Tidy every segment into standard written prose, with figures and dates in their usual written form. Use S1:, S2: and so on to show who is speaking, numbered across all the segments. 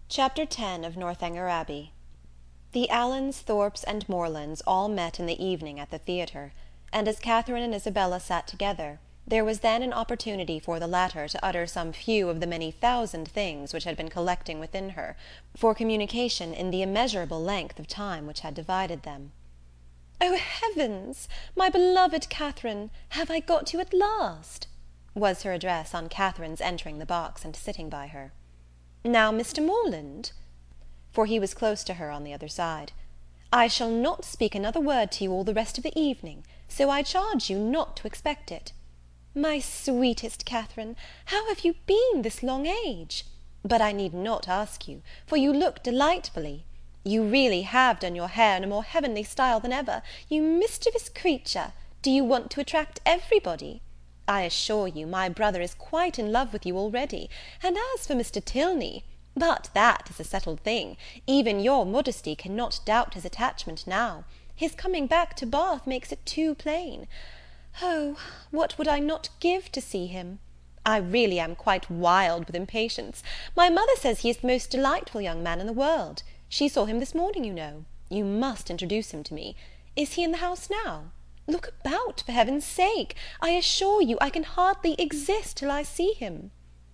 S1: Chapter 10 of Northanger Abbey. The Allens, Thorpes, and Morelands all met in the evening at the theatre, and as Catherine and Isabella sat together, there was then an opportunity for the latter to utter some few of the many thousand things which had been collecting within her, for communication in the immeasurable length of time which had divided them. "Oh, heavens! My beloved Catherine, have I got you at last?" was her address on Catherine's entering the box and sitting by her. "Now, Mr. Moreland," for he was close to her on the other side, "I shall not speak another word to you all the rest of the evening, so I charge you not to expect it. My sweetest Catherine, how have you been this long age? But I need not ask you, for you look delightfully. You really have done your hair in a more heavenly style than ever. You mischievous creature, do you want to attract everybody? I assure you my brother is quite in love with you already, and as for Mr. Tilney, but that is a settled thing. Even your modesty cannot doubt his attachment now. His coming back to Bath makes it too plain. Oh, what would I not give to see him! I really am quite wild with impatience. My mother says he is the most delightful young man in the world. She saw him this morning, you know. You must introduce him to me. Is he in the house now? Look about, for heaven's sake! I assure you I can hardly exist till I see him."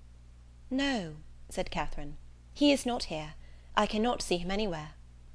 S1: "No," said Catherine, "he is not here. I cannot see him anywhere."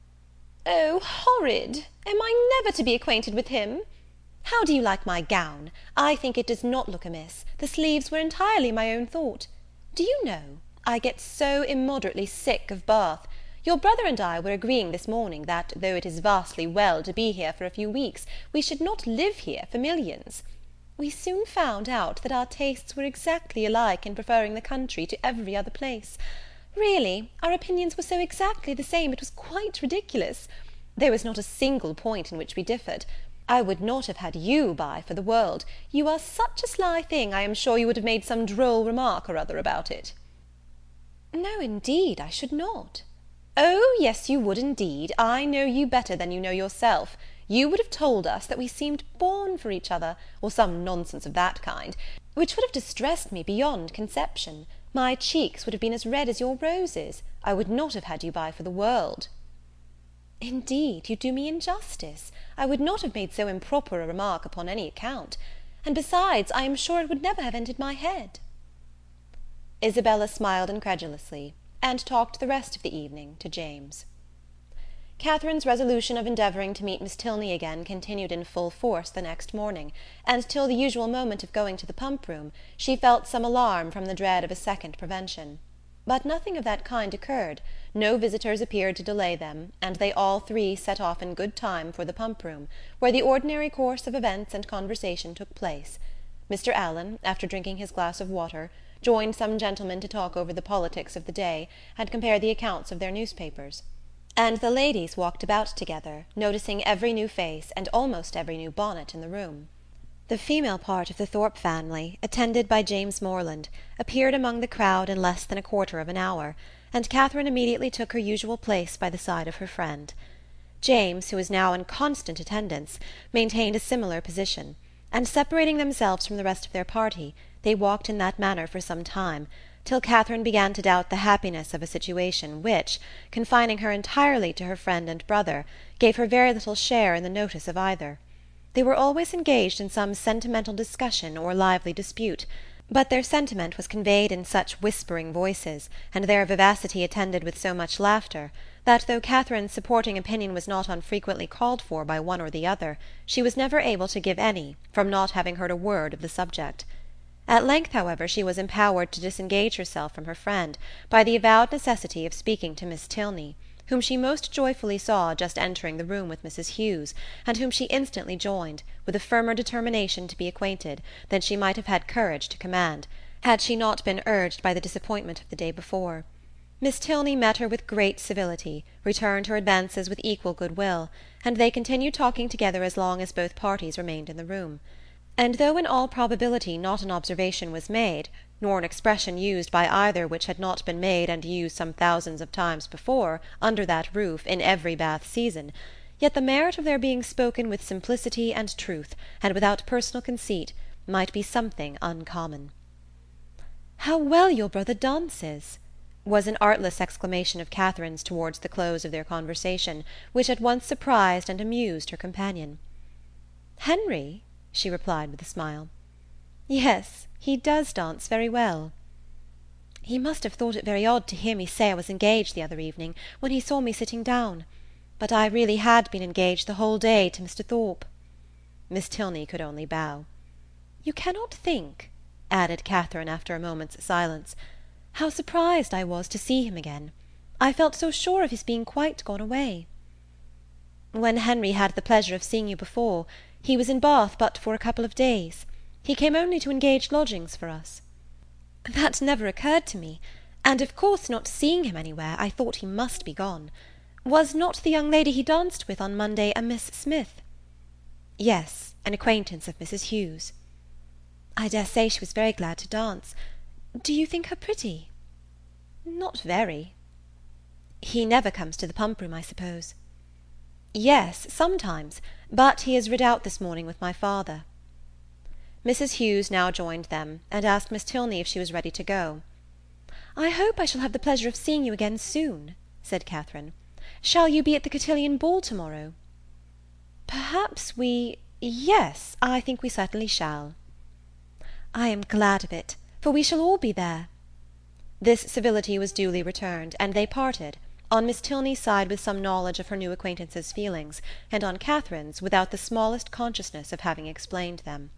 S1: "Oh, horrid! Am I never to be acquainted with him? How do you like my gown? I think it does not look amiss. The sleeves were entirely my own thought. Do you know, I get so immoderately sick of Bath. Your brother and I were agreeing this morning that, though it is vastly well to be here for a few weeks, we should not live here for millions. We soon found out that our tastes were exactly alike in preferring the country to every other place. Really, our opinions were so exactly the same, it was quite ridiculous. There was not a single point in which we differed. I would not have had you by for the world. You are such a sly thing, I am sure you would have made some droll remark or other about it." "No, indeed, I should not." "Oh, yes, you would indeed. I know you better than you know yourself. You would have told us that we seemed born for each other, or some nonsense of that kind, which would have distressed me beyond conception. My cheeks would have been as red as your roses. I would not have had you by for the world." "Indeed, you do me injustice. I would not have made so improper a remark upon any account. And besides, I am sure it would never have entered my head." Isabella smiled incredulously, and talked the rest of the evening to James. Catherine's resolution of endeavouring to meet Miss Tilney again continued in full force the next morning, and till the usual moment of going to the pump-room she felt some alarm from the dread of a second prevention. But nothing of that kind occurred, no visitors appeared to delay them, and they all three set off in good time for the pump-room, where the ordinary course of events and conversation took place. Mr. Allen, after drinking his glass of water, joined some gentlemen to talk over the politics of the day, and compare the accounts of their newspapers; and the ladies walked about together, noticing every new face and almost every new bonnet in the room. The female part of the Thorpe family, attended by James Moreland, appeared among the crowd in less than a quarter of an hour, and Catherine immediately took her usual place by the side of her friend. James, who was now in constant attendance, maintained a similar position, and separating themselves from the rest of their party, they walked in that manner for some time, till Catherine began to doubt the happiness of a situation which, confining her entirely to her friend and brother, gave her very little share in the notice of either. They were always engaged in some sentimental discussion or lively dispute, but their sentiment was conveyed in such whispering voices, and their vivacity attended with so much laughter, that though Catherine's supporting opinion was not unfrequently called for by one or the other, she was never able to give any, from not having heard a word of the subject. At length, however, she was empowered to disengage herself from her friend by the avowed necessity of speaking to Miss Tilney, whom she most joyfully saw just entering the room with Mrs. Hughes, and whom she instantly joined, with a firmer determination to be acquainted than she might have had courage to command, had she not been urged by the disappointment of the day before. Miss Tilney met her with great civility, returned her advances with equal good will, and they continued talking together as long as both parties remained in the room. And though in all probability not an observation was made, nor an expression used by either which had not been made and used some thousands of times before, under that roof, in every Bath season, yet the merit of their being spoken with simplicity and truth, and without personal conceit, might be something uncommon. "How well your brother dances!" was an artless exclamation of Catherine's towards the close of their conversation, which at once surprised and amused her companion. "Henry?" she replied with a smile. "Yes, he does dance very well." "He must have thought it very odd to hear me say I was engaged the other evening, when he saw me sitting down. But I really had been engaged the whole day to Mr. Thorpe." Miss Tilney could only bow. "You cannot think," added Catherine after a moment's silence, "how surprised I was to see him again. I felt so sure of his being quite gone away." "When Henry had the pleasure of seeing you before, he was in Bath but for a couple of days. He came only to engage lodgings for us." "That never occurred to me, and of course not seeing him anywhere, I thought he must be gone. Was not the young lady he danced with on Monday a Miss Smith?" "Yes, an acquaintance of Mrs. Hughes." "I dare say she was very glad to dance. Do you think her pretty?" "Not very." "He never comes to the Pump Room, I suppose?" "Yes, sometimes, but he has rid out this morning with my father." Mrs. Hughes now joined them, and asked Miss Tilney if she was ready to go. "I hope I shall have the pleasure of seeing you again soon," said Catherine. "Shall you be at the Cotillion ball to-morrow?" "Perhaps yes, I think we certainly shall." "I am glad of it, for we shall all be there." This civility was duly returned, and they parted, on Miss Tilney's side with some knowledge of her new acquaintance's feelings, and on Catherine's without the smallest consciousness of having explained them.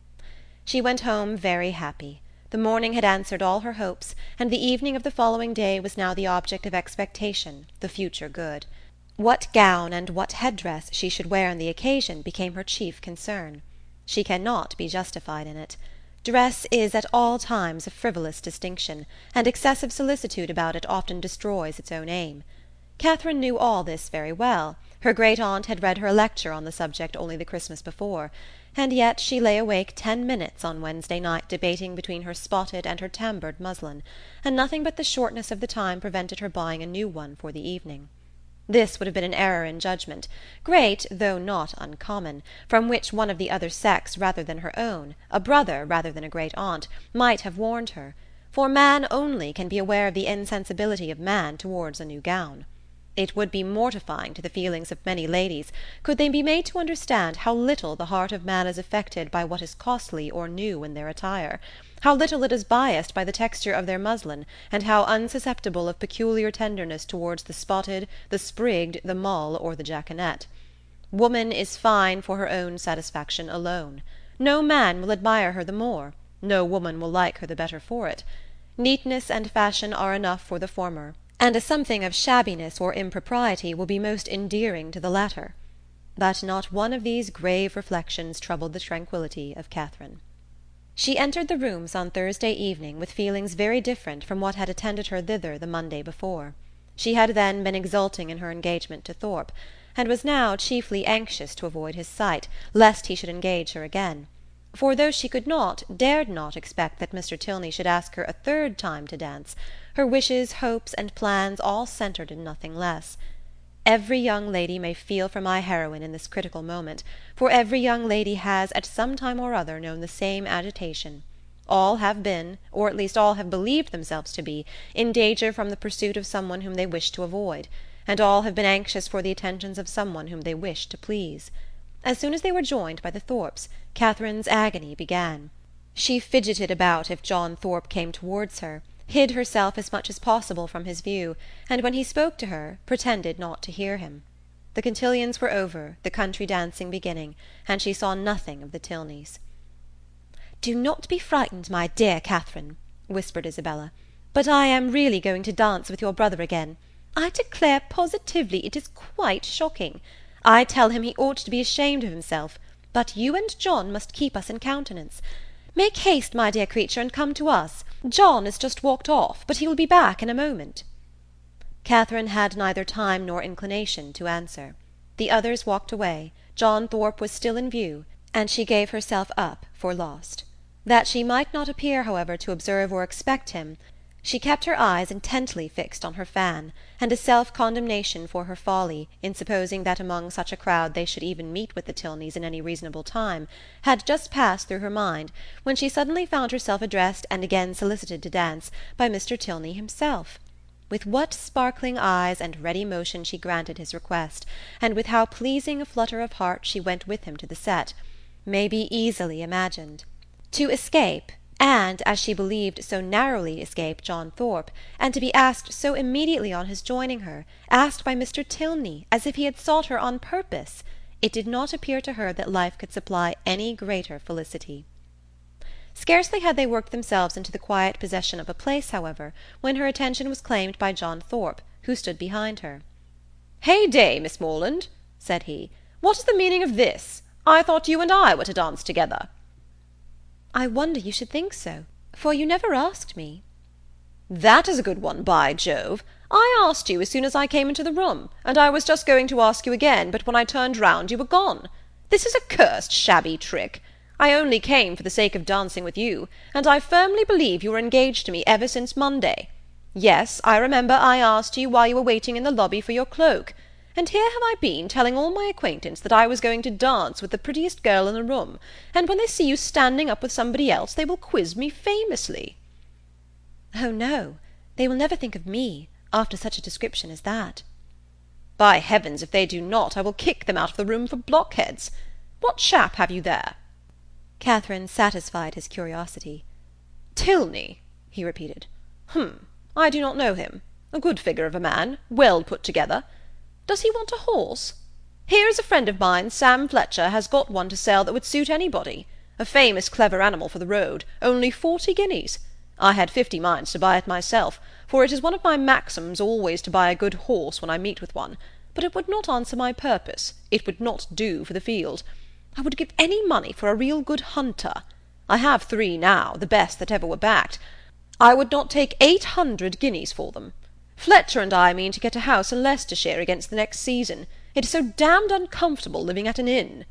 S1: She went home very happy. The morning had answered all her hopes, and the evening of the following day was now the object of expectation, the future good. What gown and what head-dress she should wear on the occasion became her chief concern. She cannot be justified in it. Dress is at all times a frivolous distinction, and excessive solicitude about it often destroys its own aim. Catherine knew all this very well. Her great-aunt had read her a lecture on the subject only the Christmas before, and yet she lay awake 10 minutes on Wednesday night debating between her spotted and her tamboured muslin, and nothing but the shortness of the time prevented her buying a new one for the evening. This would have been an error in judgment, great though not uncommon, from which one of the other sex rather than her own, a brother rather than a great-aunt, might have warned her, for man only can be aware of the insensibility of man towards a new gown. It would be mortifying to the feelings of many ladies could they be made to understand how little the heart of man is affected by what is costly or new in their attire, how little it is biassed by the texture of their muslin, and how unsusceptible of peculiar tenderness towards the spotted, the sprigged, the mull, or the jaconet. Woman is fine for her own satisfaction alone. No man will admire her the more, no woman will like her the better for it. Neatness and fashion are enough for the former, and a something of shabbiness or impropriety will be most endearing to the latter. But not one of these grave reflections troubled the tranquillity of Catherine. She entered the rooms on Thursday evening with feelings very different from what had attended her thither the Monday before. She had then been exulting in her engagement to Thorpe, and was now chiefly anxious to avoid his sight, lest he should engage her again. For though she could not, dared not expect that Mr. Tilney should ask her a third time to dance, her wishes, hopes, and plans all centred in nothing less. Every young lady may feel for my heroine in this critical moment, for every young lady has at some time or other known the same agitation. All have been, or at least all have believed themselves to be, in danger from the pursuit of some one whom they wished to avoid, and all have been anxious for the attentions of some one whom they wished to please. As soon as they were joined by the Thorpes, Catherine's agony began. She fidgeted about if John Thorpe came towards her, hid herself as much as possible from his view, and when he spoke to her, pretended not to hear him. The cotillions were over, the country dancing beginning, and she saw nothing of the Tilneys. "Do not be frightened, my dear Catherine," whispered Isabella, "but I am really going to dance with your brother again. I declare positively it is quite shocking. I tell him he ought to be ashamed of himself, but you and John must keep us in countenance. Make haste, my dear creature, and come to us. John has just walked off, but he will be back in a moment." Catherine had neither time nor inclination to answer. The others walked away, John Thorpe was still in view, and she gave herself up for lost. That she might not appear, however, to observe or expect him, she kept her eyes intently fixed on her fan, and a self-condemnation for her folly, in supposing that among such a crowd they should even meet with the Tilneys in any reasonable time, had just passed through her mind, when she suddenly found herself addressed and again solicited to dance by Mr. Tilney himself. With what sparkling eyes and ready motion she granted his request, and with how pleasing a flutter of heart she went with him to the set, may be easily imagined. To escape, and, as she believed, so narrowly escape John Thorpe, and to be asked so immediately on his joining her, asked by Mr. Tilney, as if he had sought her on purpose, it did not appear to her that life could supply any greater felicity. Scarcely had they worked themselves into the quiet possession of a place, however, when her attention was claimed by John Thorpe, who stood behind her. "Hey-day, Miss Morland," said he. "What is the meaning of this? I thought you and I were to dance together." "I wonder you should think so, for you never asked me." "That is a good one, by Jove! I asked you as soon as I came into the room, and I was just going to ask you again, but when I turned round you were gone. This is a cursed shabby trick. I only came for the sake of dancing with you, and I firmly believe you were engaged to me ever since Monday. Yes, I remember I asked you while you were waiting in the lobby for your cloak, and here have I been telling all my acquaintance that I was going to dance with the prettiest girl in the room, and when they see you standing up with somebody else they will quiz me famously." "Oh, no, they will never think of me, after such a description as that." "By heavens, if they do not, I will kick them out of the room for blockheads. What chap have you there?" Catherine satisfied his curiosity. "Tilney," he repeated. I do not know him. A good figure of a man, well put together. Does he want a horse? Here is a friend of mine, Sam Fletcher, has got one to sell that would suit anybody. A famous clever animal for the road, only 40 guineas. I had 50 minds to buy it myself, for it is one of my maxims always to buy a good horse when I meet with one, but it would not answer my purpose, it would not do for the field. I would give any money for a real good hunter. I have 3 now, the best that ever were backed. I would not take 800 guineas for them. Fletcher and I mean to get a house in Leicestershire against the next season. It is so damned uncomfortable living at an inn."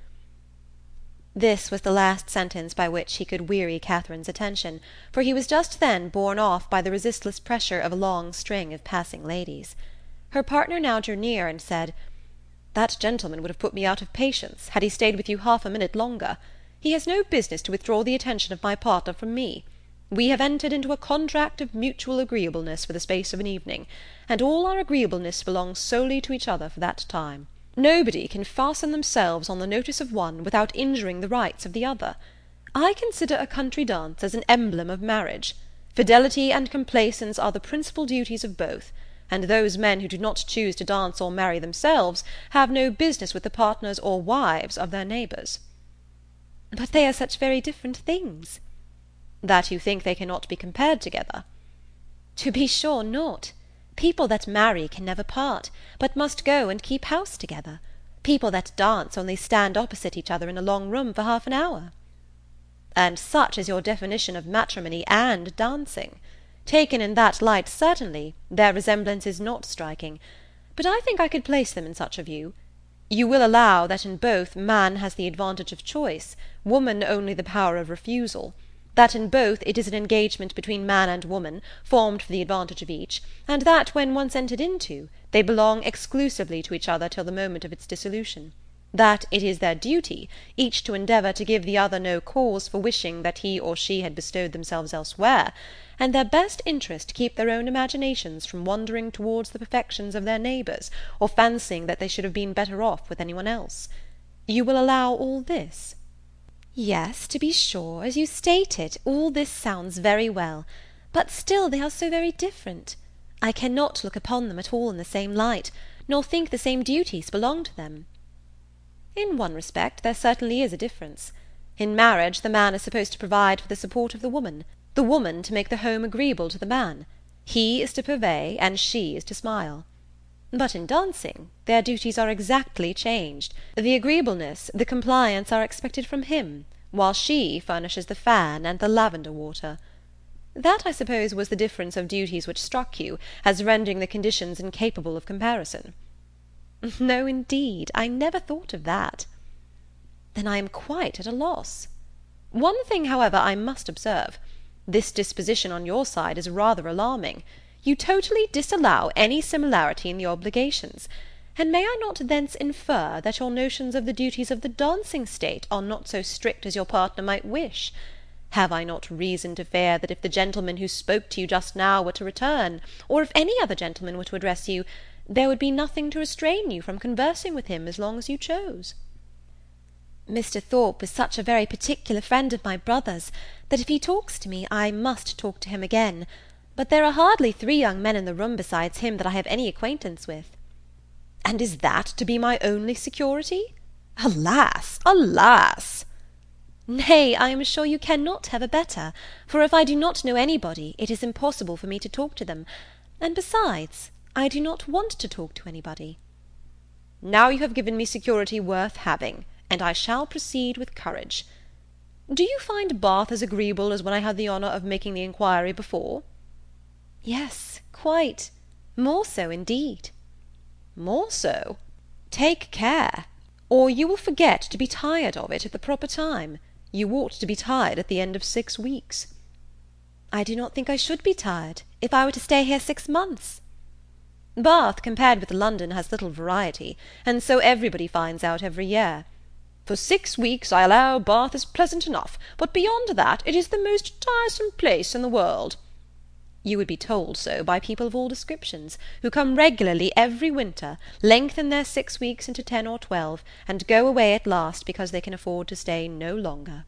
S1: This was the last sentence by which he could weary Catherine's attention, for he was just then borne off by the resistless pressure of a long string of passing ladies. Her partner now drew near and said, "That gentleman would have put me out of patience, had he stayed with you half a minute longer. He has no business to withdraw the attention of my partner from me. We have entered into a contract of mutual agreeableness for the space of an evening, and all our agreeableness belongs solely to each other for that time. Nobody can fasten themselves on the notice of one without injuring the rights of the other. I consider a country dance as an emblem of marriage. Fidelity and complaisance are the principal duties of both, and those men who do not choose to dance or marry themselves have no business with the partners or wives of their neighbours." "But they are such very different things." "That you think they cannot be compared together?" "To be sure not. People that marry can never part, but must go and keep house together. People that dance only stand opposite each other in a long room for half an hour." "And such is your definition of matrimony and dancing. Taken in that light, certainly, their resemblance is not striking, but I think I could place them in such a view. You will allow that in both man has the advantage of choice, woman only the power of refusal, that in both it is an engagement between man and woman, formed for the advantage of each, and that when once entered into, they belong exclusively to each other till the moment of its dissolution. That it is their duty, each to endeavour to give the other no cause for wishing that he or she had bestowed themselves elsewhere, and their best interest to keep their own imaginations from wandering towards the perfections of their neighbours, or fancying that they should have been better off with any one else. You will allow all this?" "Yes, to be sure, as you state it, all this sounds very well, but still they are so very different. I cannot look upon them at all in the same light, nor think the same duties belong to them." "In one respect there certainly is a difference. In marriage the man is supposed to provide for the support of the woman to make the home agreeable to the man. He is to purvey, and she is to smile. But in dancing their duties are exactly changed. The agreeableness, the compliance are expected from him, while she furnishes the fan and the lavender water. That, I suppose, was the difference of duties which struck you, as rendering the conditions incapable of comparison." "No, indeed, I never thought of that." "Then I am quite at a loss. One thing, however, I must observe. This disposition on your side is rather alarming. You totally disallow any similarity in the obligations, and may I not thence infer that your notions of the duties of the dancing state are not so strict as your partner might wish? Have I not reason to fear that if the gentleman who spoke to you just now were to return, or if any other gentleman were to address you, there would be nothing to restrain you from conversing with him as long as you chose?" "Mr. Thorpe is such a very particular friend of my brother's, that if he talks to me, I must talk to him again. But there are hardly 3 young men in the room besides him that I have any acquaintance with." "And is that to be my only security? Alas, alas!" "Nay, I am sure you cannot have a better, for if I do not know anybody, it is impossible for me to talk to them, and besides, I do not want to talk to anybody." "Now you have given me security worth having, and I shall proceed with courage. Do you find Bath as agreeable as when I had the honour of making the inquiry before?" "Yes, quite. More so, indeed." "More so? Take care, or you will forget to be tired of it at the proper time. You ought to be tired at the end of 6 weeks." "I do not think I should be tired, if I were to stay here 6 months." "Bath, compared with London, has little variety, and so everybody finds out every year. For 6 weeks, I allow, Bath is pleasant enough, but beyond that it is the most tiresome place in the world. You would be told so by people of all descriptions, who come regularly every winter, lengthen their 6 weeks into 10 or 12, and go away at last because they can afford to stay no longer."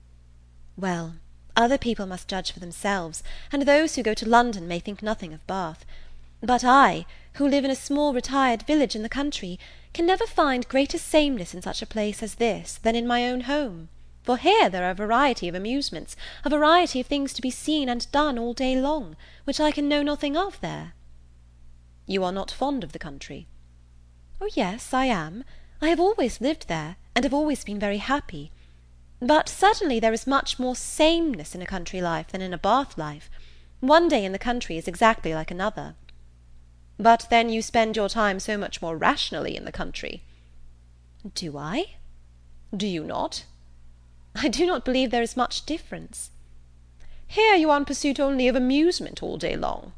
S1: "Well, other people must judge for themselves, and those who go to London may think nothing of Bath. But I, who live in a small retired village in the country, can never find greater sameness in such a place as this than in my own home. For here there are a variety of amusements, a variety of things to be seen and done all day long, which I can know nothing of there." "You are not fond of the country?" "Oh yes, I am. I have always lived there, and have always been very happy. But certainly there is much more sameness in a country life than in a Bath life. One day in the country is exactly like another." "But then you spend your time so much more rationally in the country." "Do I?" "Do you not?" "I do not believe there is much difference." "Here you are in pursuit only of amusement all day long."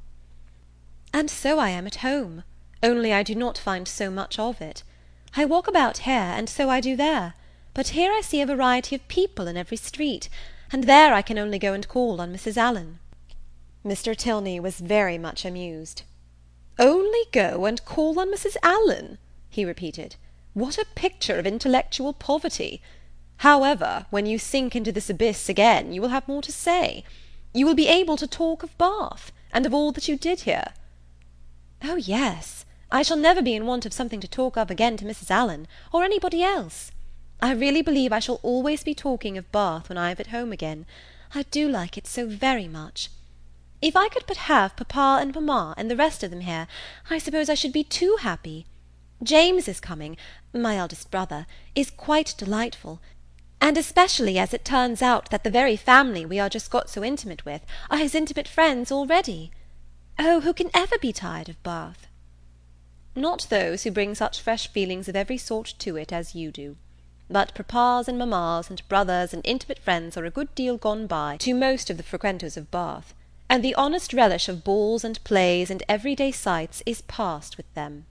S1: "And so I am at home, only I do not find so much of it. I walk about here, and so I do there, but here I see a variety of people in every street, and there I can only go and call on Mrs. Allen." Mr. Tilney was very much amused. "Only go and call on Mrs. Allen?" he repeated. "What a picture of intellectual poverty! However, when you sink into this abyss again, you will have more to say. You will be able to talk of Bath, and of all that you did here." "Oh yes, I shall never be in want of something to talk of again to Mrs. Allen, or anybody else. I really believe I shall always be talking of Bath when I am at home again. I do like it so very much. If I could but have papa and mamma and the rest of them here, I suppose I should be too happy. James is coming, my eldest brother, is quite delightful, and especially as it turns out that the very family we are just got so intimate with are his intimate friends already. Oh, who can ever be tired of Bath?" "Not those who bring such fresh feelings of every sort to it as you do. But papas and mammas and brothers and intimate friends are a good deal gone by to most of the frequenters of Bath, and the honest relish of balls and plays and everyday sights is past with them."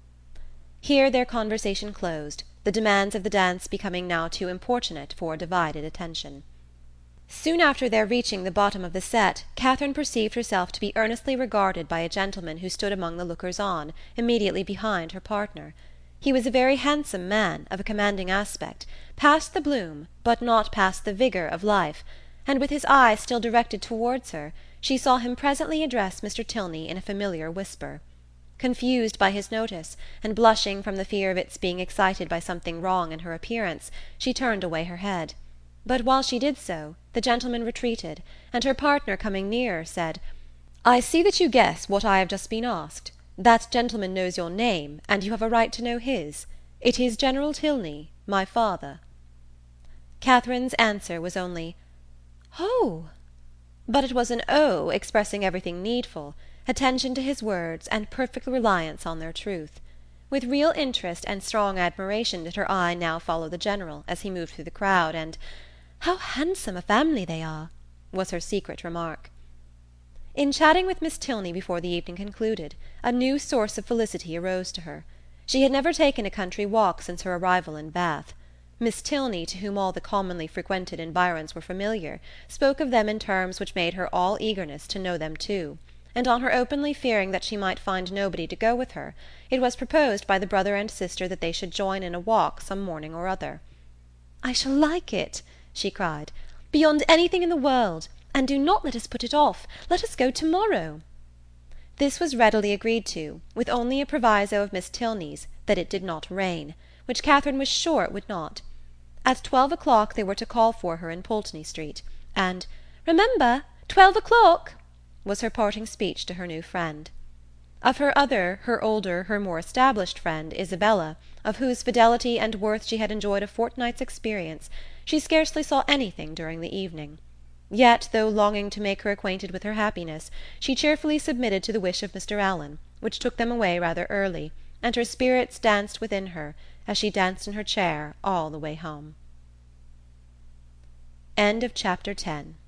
S1: Here their conversation closed, the demands of the dance becoming now too importunate for a divided attention. Soon after their reaching the bottom of the set, Catherine perceived herself to be earnestly regarded by a gentleman who stood among the lookers-on, immediately behind her partner. He was a very handsome man, of a commanding aspect, past the bloom, but not past the vigour of life, and with his eye still directed towards her, she saw him presently address Mr. Tilney in a familiar whisper. Confused by his notice, and blushing from the fear of its being excited by something wrong in her appearance, she turned away her head. But while she did so, the gentleman retreated, and her partner coming nearer, said, "I see that you guess what I have just been asked. That gentleman knows your name, and you have a right to know his. It is General Tilney, my father." Catherine's answer was only, "Oh!" But it was an "oh" expressing everything needful, attention to his words, and perfect reliance on their truth. With real interest and strong admiration did her eye now follow the General, as he moved through the crowd, and "How handsome a family they are!" was her secret remark. In chatting with Miss Tilney before the evening concluded, a new source of felicity arose to her. She had never taken a country walk since her arrival in Bath. Miss Tilney, to whom all the commonly frequented environs were familiar, spoke of them in terms which made her all eagerness to know them too; and on her openly fearing that she might find nobody to go with her, it was proposed by the brother and sister that they should join in a walk some morning or other. "I shall like it," she cried, "beyond anything in the world, and do not let us put it off. Let us go to-morrow." This was readily agreed to, with only a proviso of Miss Tilney's that it did not rain, which Catherine was sure it would not. At 12 o'clock they were to call for her in Pulteney Street, and "Remember, 12 o'clock," was her parting speech to her new friend. Of her other, her older, her more established friend, Isabella, of whose fidelity and worth she had enjoyed a fortnight's experience, she scarcely saw anything during the evening. Yet, though longing to make her acquainted with her happiness, she cheerfully submitted to the wish of Mr. Allen, which took them away rather early, and her spirits danced within her, as she danced in her chair all the way home. Chapter 10.